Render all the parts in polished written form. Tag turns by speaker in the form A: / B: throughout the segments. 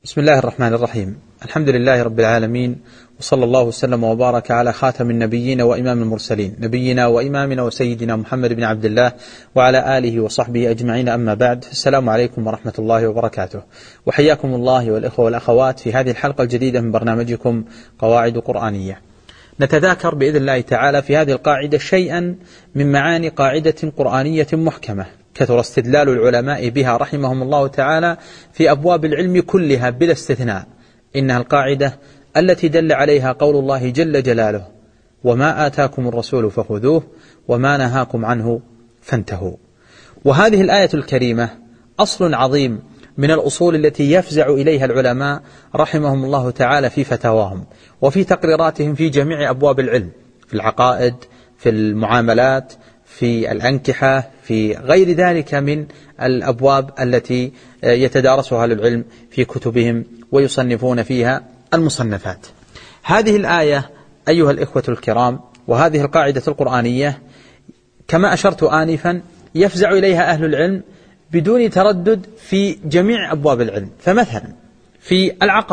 A: بسم الله الرحمن الرحيم. الحمد لله رب العالمين، وصلى الله وسلم وبارك على خاتم النبيين وإمام المرسلين، نبينا وإمامنا وسيدنا محمد بن عبد الله وعلى آله وصحبه أجمعين. أما بعد، السلام عليكم ورحمة الله وبركاته، وحياكم الله والإخوة والأخوات في هذه الحلقة الجديدة من برنامجكم قواعد قرآنية. نتذاكر بإذن الله تعالى في هذه القاعدة شيئا من معاني قاعدة قرآنية محكمة كثر استدلال العلماء بها رحمهم الله تعالى في أبواب العلم كلها بلا استثناء. إنها القاعدة التي دل عليها قول الله جل جلاله: وما آتاكم الرسول فخذوه وما نهاكم عنه فانتهوا. وهذه الآية الكريمة أصل عظيم من الأصول التي يفزع إليها العلماء رحمهم الله تعالى في فتاواهم وفي تقريراتهم في جميع أبواب العلم، في العقائد، في المعاملات، في الأنكحة، في غير ذلك من الأبواب التي يتدارسها العلم في كتبهم ويصنفون فيها المصنفات. هذه الآية أيها الإخوة الكرام وهذه القاعدة القرآنية كما أشرت آنفا يفزع إليها أهل العلم بدون تردد في جميع أبواب العلم. فمثلا في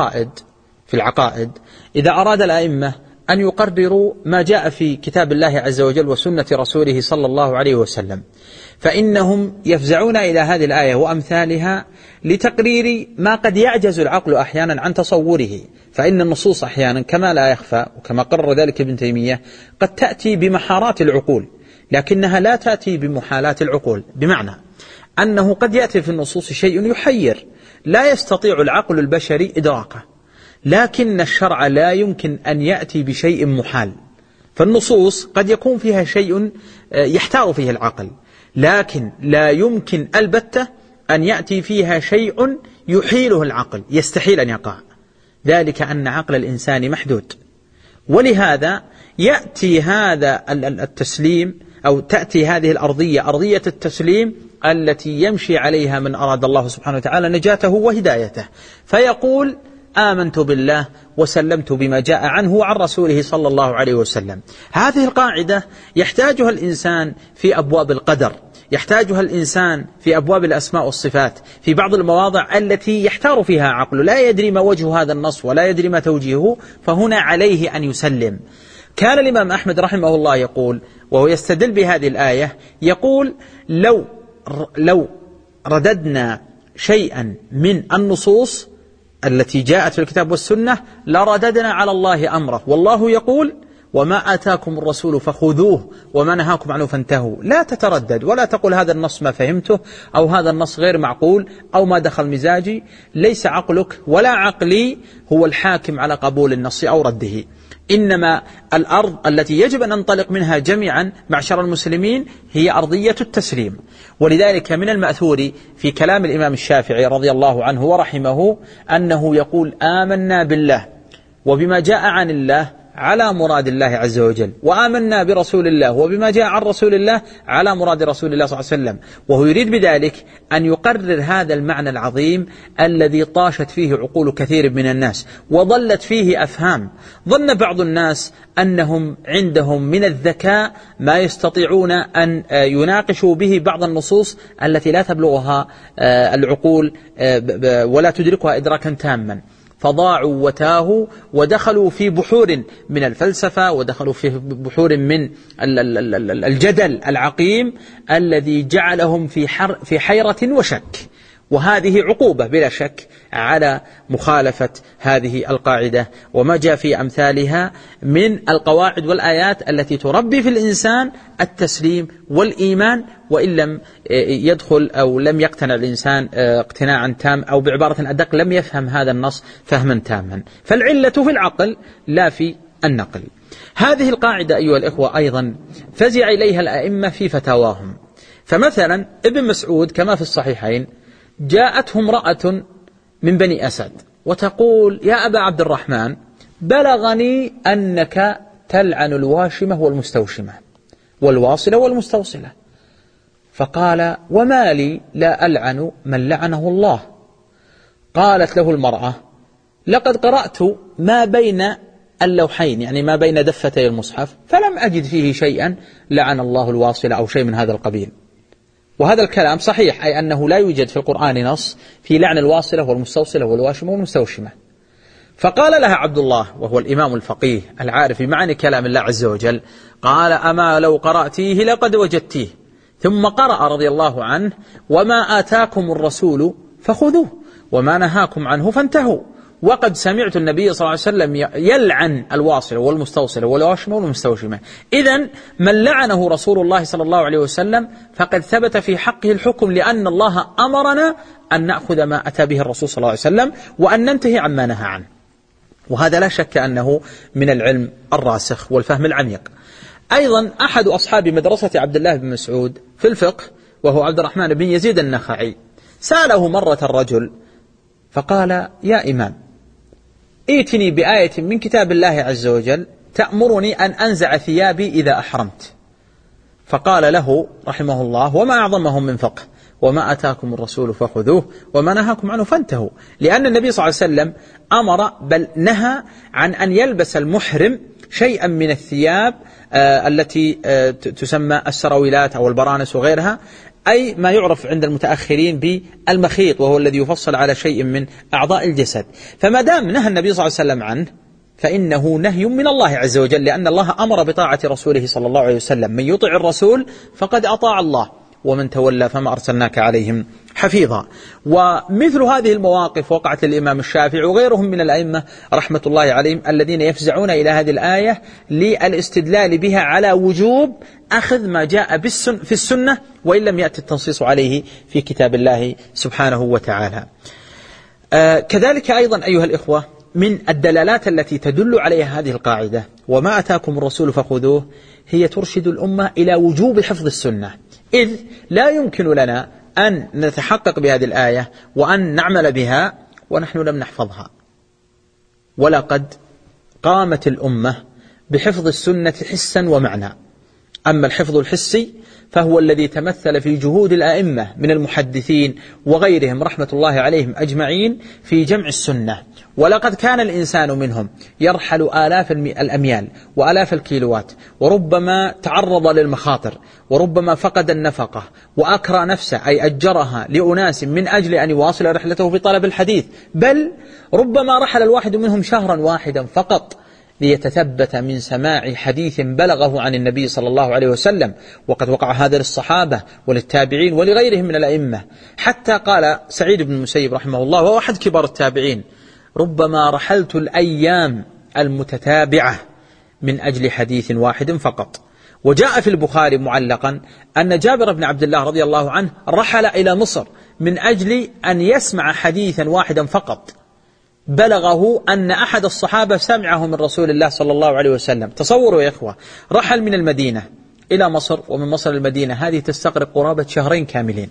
A: العقائد إذا أراد الأئمة أن يقرروا ما جاء في كتاب الله عز وجل وسنة رسوله صلى الله عليه وسلم، فإنهم يفزعون إلى هذه الآية وأمثالها لتقرير ما قد يعجز العقل أحيانا عن تصوره. فإن النصوص أحيانا كما لا يخفى وكما قرر ذلك ابن تيمية قد تأتي بمحارات العقول، لكنها لا تأتي بمحالات العقول، بمعنى أنه قد يأتي في النصوص شيء يحير لا يستطيع العقل البشري إدراكه، لكن الشرع لا يمكن أن يأتي بشيء محال. فالنصوص قد يكون فيها شيء يحتار فيه العقل، لكن لا يمكن البتة أن يأتي فيها شيء يحيله العقل، يستحيل أن يقع، ذلك أن عقل الإنسان محدود. ولهذا يأتي هذا التسليم أو تأتي هذه الأرضية، أرضية التسليم التي يمشي عليها من أراد الله سبحانه وتعالى نجاته وهدايته، فيقول: آمنت بالله وسلمت بما جاء عنه وعن رسوله صلى الله عليه وسلم. هذه القاعدة يحتاجها الإنسان في أبواب القدر، يحتاجها الإنسان في أبواب الأسماء والصفات، في بعض المواضع التي يحتار فيها عقله، لا يدري ما وجه هذا النص ولا يدري ما توجيهه، فهنا عليه أن يسلم. كان الإمام أحمد رحمه الله يقول وهو يستدل بهذه الآية، يقول: لو رددنا شيئا من النصوص التي جاءت في الكتاب والسنة لرددنا على الله أمره، والله يقول: وما آتاكم الرسول فخذوه وما نهاكم عنه فانتهوا. لا تتردد ولا تقول هذا النص ما فهمته أو هذا النص غير معقول أو ما دخل مزاجي. ليس عقلك ولا عقلي هو الحاكم على قبول النص أو رده، إنما الأرض التي يجب أن ننطلق منها جميعا معشر المسلمين هي أرضية التسليم. ولذلك من المأثور في كلام الإمام الشافعي رضي الله عنه ورحمه أنه يقول: آمنا بالله وبما جاء عن الله على مراد الله عز وجل، وآمنا برسول الله وبما جاء عن رسول الله على مراد رسول الله صلى الله عليه وسلم. وهو يريد بذلك أن يقرر هذا المعنى العظيم الذي طاشت فيه عقول كثير من الناس وضلت فيه أفهام. ظن بعض الناس أنهم عندهم من الذكاء ما يستطيعون أن يناقشوا به بعض النصوص التي لا تبلغها العقول ولا تدركها إدراكا تاما، فضاعوا وتاهوا ودخلوا في بحور من الفلسفة ودخلوا في بحور من الجدل العقيم الذي جعلهم في حيرة وشك. وهذه عقوبة بلا شك على مخالفة هذه القاعدة وما جاء في أمثالها من القواعد والآيات التي تربي في الإنسان التسليم والإيمان، وإن لم يدخل أو لم يقتنع الإنسان اقتناعا تام، أو بعبارة أدق لم يفهم هذا النص فهما تاما. فالعلة في العقل لا في النقل. هذه القاعدة أيها الإخوة أيضا فزع إليها الأئمة في فتاواهم. فمثلا ابن مسعود كما في الصحيحين جاءته امرأة من بني أسد وتقول: يا أبا عبد الرحمن، بلغني أنك تلعن الواشمة والمستوشمة والواصلة والمستوصلة. فقال: وما لي لا ألعن من لعنه الله. قالت له المرأة: لقد قرأت ما بين اللوحين، يعني ما بين دفتي المصحف، فلم أجد فيه شيئا لعن الله الواصلة أو شيء من هذا القبيل. وهذا الكلام صحيح، أي أنه لا يوجد في القرآن نص في لعن الواصلة والمستوصلة والواشمة والمستوشمة. فقال لها عبد الله وهو الإمام الفقيه العارف بمعاني كلام الله عز وجل، قال: أما لو قرأتيه لقد وجدتيه. ثم قرأ رضي الله عنه: وما آتاكم الرسول فخذوه وما نهاكم عنه فانتهوا. وقد سمعت النبي صلى الله عليه وسلم يلعن الواصلة والمستوصلة والواشمة والمستوشمة. إذن من لعنه رسول الله صلى الله عليه وسلم فقد ثبت في حقه الحكم، لأن الله أمرنا أن نأخذ ما أتى به الرسول صلى الله عليه وسلم وأن ننتهي عما نهى عنه. وهذا لا شك أنه من العلم الراسخ والفهم العميق. أيضا أحد أصحاب مدرسة عبد الله بن مسعود في الفقه وهو عبد الرحمن بن يزيد النخعي سأله مرة الرجل فقال: يا إمام، ائتني بآية من كتاب الله عز وجل تأمرني أن أنزع ثيابي إذا أحرمت. فقال له رحمه الله: وما أعظمهم من فقه، وما أتاكم الرسول فخذوه وما نهاكم عنه فانتهوا. لأن النبي صلى الله عليه وسلم أمر بل نهى عن أن يلبس المحرم شيئا من الثياب التي تسمى السراويلات أو البرانس وغيرها، أي ما يعرف عند المتأخرين بالمخيط، وهو الذي يفصل على شيء من أعضاء الجسد. فما دام نهى النبي صلى الله عليه وسلم عنه فإنه نهي من الله عز وجل، لأن الله أمر بطاعة رسوله صلى الله عليه وسلم: من يطع الرسول فقد أطاع الله ومن تولى فما أرسلناك عليهم حفيظا. ومثل هذه المواقف وقعت للإمام الشافعي وغيرهم من الأئمة رحمة الله عليهم، الذين يفزعون إلى هذه الآية للاستدلال بها على وجوب أخذ ما جاء في السنة وإن لم يأتي التنصيص عليه في كتاب الله سبحانه وتعالى. كذلك أيضا أيها الإخوة من الدلالات التي تدل عليها هذه القاعدة: وما أتاكم الرسول فخذوه، هي ترشد الأمة إلى وجوب حفظ السنة، إذ لا يمكن لنا أن نتحقق بهذه الآية وأن نعمل بها ونحن لم نحفظها. ولقد قامت الأمة بحفظ السنة حسا ومعنى. أما الحفظ الحسي فهو الذي تمثل في جهود الأئمة من المحدثين وغيرهم رحمة الله عليهم أجمعين في جمع السنة. ولقد كان الإنسان منهم يرحل آلاف الأميال وآلاف الكيلوات، وربما تعرض للمخاطر، وربما فقد النفقة وأكرى نفسه، أي أجرها لأناس من أجل أن يواصل رحلته في طلب الحديث، بل ربما رحل الواحد منهم شهرا واحدا فقط ليتثبت من سماع حديث بلغه عن النبي صلى الله عليه وسلم. وقد وقع هذا للصحابة وللتابعين ولغيرهم من الأئمة، حتى قال سعيد بن المسيب رحمه الله وهو أحد كبار التابعين: ربما رحلت الأيام المتتابعة من أجل حديث واحد فقط. وجاء في البخاري معلقا أن جابر بن عبد الله رضي الله عنه رحل إلى مصر من أجل أن يسمع حديثا واحدا فقط بلغه أن أحد الصحابة سمعه من رسول الله صلى الله عليه وسلم. تصوروا يا إخوة، رحل من المدينة إلى مصر، ومن مصر المدينة هذه تستغرق قرابة شهرين كاملين،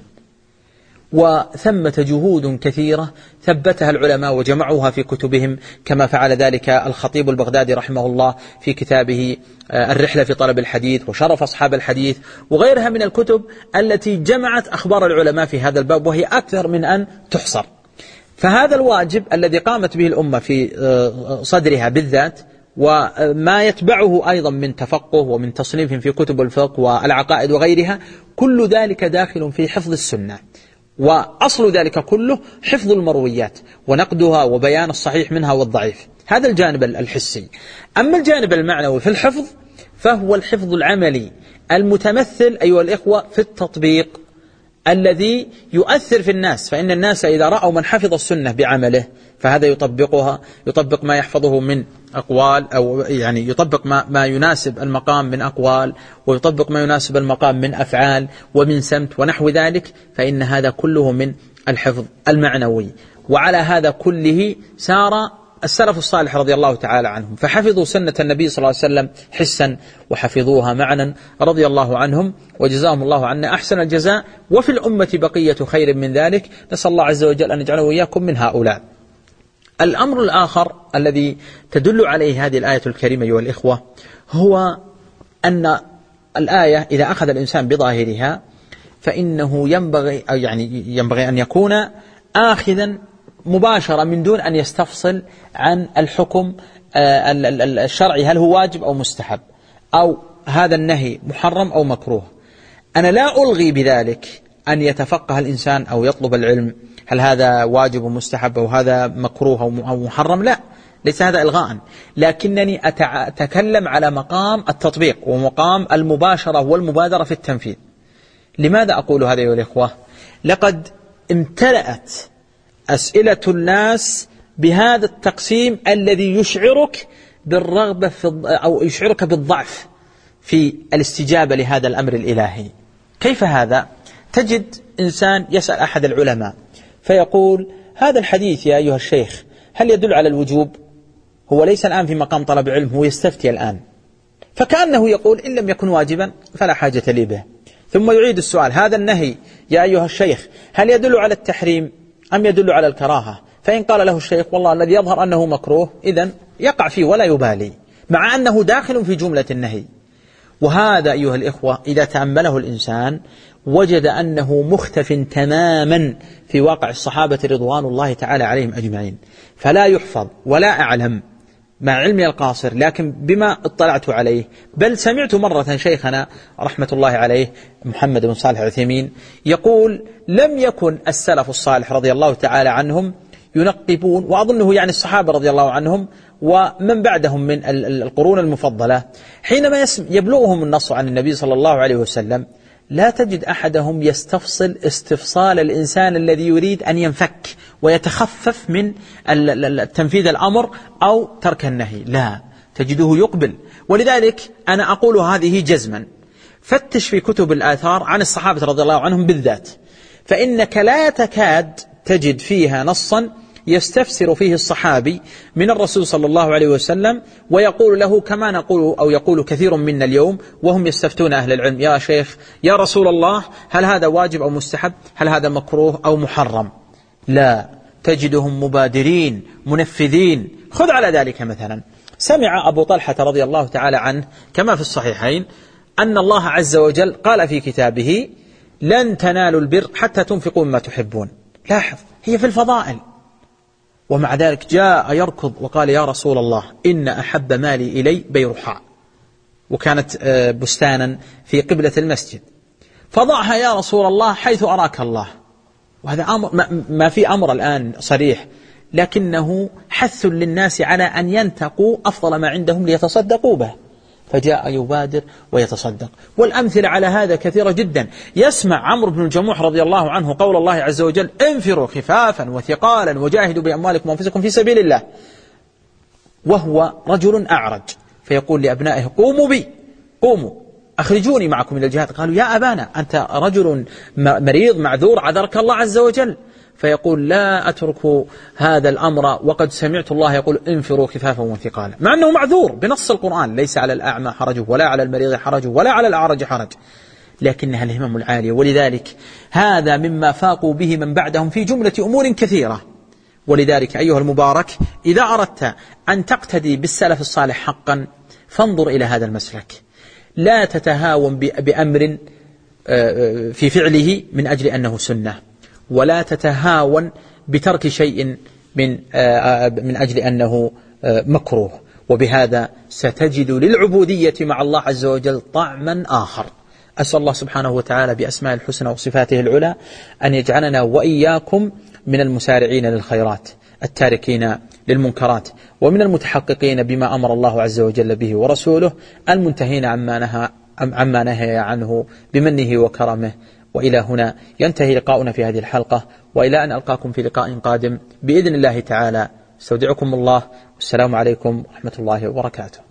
A: وثمة جهود كثيرة ثبتها العلماء وجمعوها في كتبهم، كما فعل ذلك الخطيب البغدادي رحمه الله في كتابه الرحلة في طلب الحديث وشرف أصحاب الحديث، وغيرها من الكتب التي جمعت أخبار العلماء في هذا الباب، وهي أكثر من أن تحصر. فهذا الواجب الذي قامت به الأمة في صدرها بالذات، وما يتبعه أيضا من تفقه ومن تصنيف في كتب الفقه والعقائد وغيرها، كل ذلك داخل في حفظ السنة. وأصل ذلك كله حفظ المرويات ونقدها وبيان الصحيح منها والضعيف، هذا الجانب الحسي. أما الجانب المعنوي في الحفظ فهو الحفظ العملي المتمثل أيها الإخوة في التطبيق الذي يؤثر في الناس. فإن الناس إذا رأوا من حفظ السنة بعمله فهذا يطبقها، يطبق ما يحفظه من أقوال، أو يعني يطبق ما يناسب المقام من أقوال، ويطبق ما يناسب المقام من أفعال ومن سمت ونحو ذلك، فإن هذا كله من الحفظ المعنوي. وعلى هذا كله سار السلف الصالح رضي الله تعالى عنهم، فحفظوا سنة النبي صلى الله عليه وسلم حسا وحفظوها معنا رضي الله عنهم، وجزاهم الله عنا أحسن الجزاء. وفي الأمة بقية خير من ذلك، نسأل الله عز وجل أن يجعله وإياكم من هؤلاء. الأمر الآخر الذي تدل عليه هذه الآية الكريمة أيها الإخوة هو أن الآية إذا أخذ الإنسان بظاهرها فإنه ينبغي أن يكون آخذا مباشرة من دون أن يستفصل عن الحكم الشرعي، هل هو واجب أو مستحب، أو هذا النهي محرم أو مكروه. أنا لا ألغي بذلك أن يتفقه الإنسان أو يطلب العلم هل هذا واجب ومستحب أو هذا مكروه أو محرم؟ لا، ليس هذا إلغاء، لكنني أتكلم على مقام التطبيق ومقام المباشرة والمبادرة في التنفيذ. لماذا أقول هذا أيها الإخوة؟ لقد امتلأت أسئلة الناس بهذا التقسيم الذي يشعرك بالرغبة أو يشعرك بالضعف في الاستجابة لهذا الأمر الإلهي. كيف هذا؟ تجد إنسان يسأل أحد العلماء فيقول هذا الحديث يا أيها الشيخ هل يدل على الوجوب؟ هو ليس الآن في مقام طلب علم، هو يستفتي الآن، فكأنه يقول إن لم يكن واجبا فلا حاجة لي به. ثم يعيد السؤال هذا النهي يا أيها الشيخ هل يدل على التحريم أم يدل على الكراهة؟ فإن قال له الشيخ والله الذي يظهر أنه مكروه إذن يقع فيه ولا يبالي، مع أنه داخل في جملة النهي. وهذا أيها الإخوة إذا تأمله الإنسان وجد أنه مختف تماما في واقع الصحابة رضوان الله تعالى عليهم أجمعين. فلا يحفظ ولا أعلم مع علمي القاصر، لكن بما اطلعت عليه، بل سمعت مرة شيخنا رحمة الله عليه محمد بن صالح العثيمين يقول لم يكن السلف الصالح رضي الله تعالى عنهم ينقبون، وأظنه يعني الصحابة رضي الله عنهم ومن بعدهم من القرون المفضلة، حينما يبلغهم النص عن النبي صلى الله عليه وسلم لا تجد أحدهم يستفصل استفصال الإنسان الذي يريد أن ينفك ويتخفف من تنفيذ الأمر أو ترك النهي، لا، تجده يقبل. ولذلك أنا أقول هذه جزما، فتش في كتب الآثار عن الصحابة رضي الله عنهم بالذات، فإنك لا تكاد تجد فيها نصا يستفسر فيه الصحابي من الرسول صلى الله عليه وسلم ويقول له كما نقول أو يقول كثير منا اليوم وهم يستفتون أهل العلم يا شيخ يا رسول الله هل هذا واجب أو مستحب، هل هذا مكروه أو محرم؟ لا، تجدهم مبادرين منفذين. خذ على ذلك مثلا سمع أبو طلحة رضي الله تعالى عنه كما في الصحيحين أن الله عز وجل قال في كتابه لن تنالوا البر حتى تنفقوا مما تحبون. لاحظ هي في الفضائل، ومع ذلك جاء يركض وقال يا رسول الله إن أحب مالي إلي بيرحاء، وكانت بستانا في قبلة المسجد، فضعها يا رسول الله حيث أراك الله. وهذا أمر ما في أمر الآن صريح، لكنه حث للناس على أن ينتقوا أفضل ما عندهم ليتصدقوا به، فجاء يبادر ويتصدق. والأمثلة على هذا كثيرة جدا. يسمع عمرو بن الجموح رضي الله عنه قول الله عز وجل انفروا خفافا وثقالا وجاهدوا بأموالكم وأنفسكم في سبيل الله، وهو رجل أعرج، فيقول لأبنائه قوموا بي، قوموا أخرجوني معكم إلى الجهاد. قالوا يا أبانا أنت رجل مريض معذور عذرك الله عز وجل، فيقول لا أترك هذا الأمر وقد سمعت الله يقول انفروا خفافا وثقالا، مع أنه معذور بنص القرآن ليس على الأعمى حرج ولا على المريض حرج ولا على الأعرج حرج، لكنها الهمم العالية. ولذلك هذا مما فاقوا به من بعدهم في جملة أمور كثيرة. ولذلك أيها المبارك إذا أردت أن تقتدي بالسلف الصالح حقا فانظر إلى هذا المسلك، لا تتهاون بأمر في فعله من أجل أنه سنة، ولا تتهاون بترك شيء من أجل أنه مكروه، وبهذا ستجد للعبودية مع الله عز وجل طعما آخر. أسأل الله سبحانه وتعالى بأسماء الحسنى وصفاته العلى أن يجعلنا وإياكم من المسارعين للخيرات التاركين للمنكرات، ومن المتحققين بما أمر الله عز وجل به ورسوله، المنتهين عما نهى عنه بمنه وكرمه. وإلى هنا ينتهي لقاؤنا في هذه الحلقة، وإلى أن ألقاكم في لقاء قادم بإذن الله تعالى، استودعكم الله، والسلام عليكم ورحمة الله وبركاته.